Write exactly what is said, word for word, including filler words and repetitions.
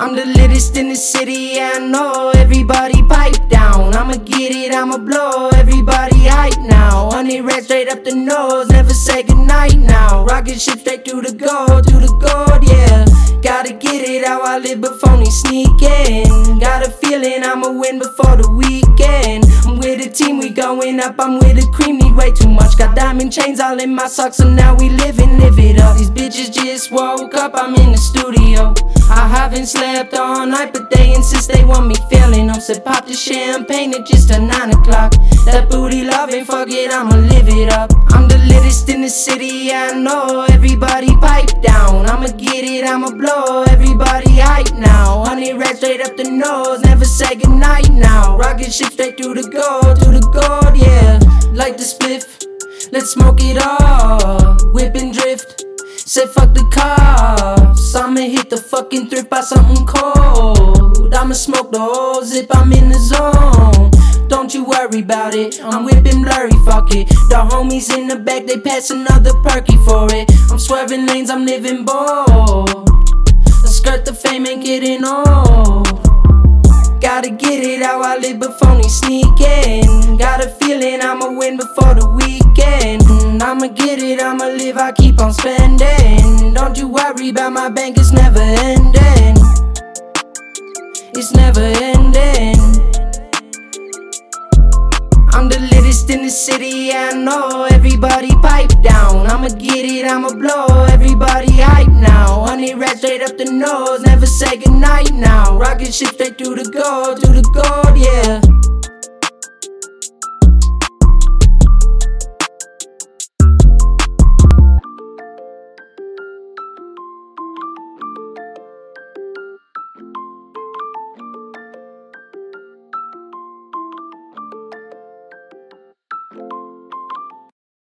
I'm the littest in the city, yeah, I know. Everybody pipe down. I'ma get it, I'ma blow. Everybody hype now. Hundred racks straight up the nose. Never say goodnight now. Rocket ship straight through the gold, through the gold, yeah. Gotta get it how I live before me sneaking. Got a feeling I'ma win before the weekend. I'm with a team, we going up. I'm with the cream, need way too much. Got diamond chains all in my socks, so now we living, live it up. These bitches just woke up, I'm in the studio. I haven't slept all night, but they insist they want me feeling. I'm said pop the champagne at just a nine o'clock. That booty loving, fuck it, I'ma live it up. I'm the littest in the city, yeah, I know. Everybody pipe down. I'ma get it, I'ma blow. Everybody hype now. Honey racks straight up the nose. Never say goodnight now. Rocket ship straight through the gold, through the gold, yeah. Like the spliff, let's smoke it all. Whip and drift. Said fuck the cops. I'ma hit the fucking thrift, buy something cold. I'ma smoke the whole zip, I'm in the zone. Don't you worry about it, I'm whipping blurry, fuck it. The homies in the back, they pass another perky for it. I'm swerving lanes, I'm living bold. I skirt the fame, ain't getting old. Gotta get it how I live before me sneaking. Got a feeling I'ma win before the weekend. I'ma get it, I'ma live, I keep on spending. Don't you worry about my bank, it's never ending. It's never ending. I'm the littest in the city, yeah, I know. Everybody pipe down. I'ma get it, I'ma blow. Everybody hype now. Honey racks straight up the nose. Never say goodnight now. Rocket ship straight through the gold, through the gold, yeah.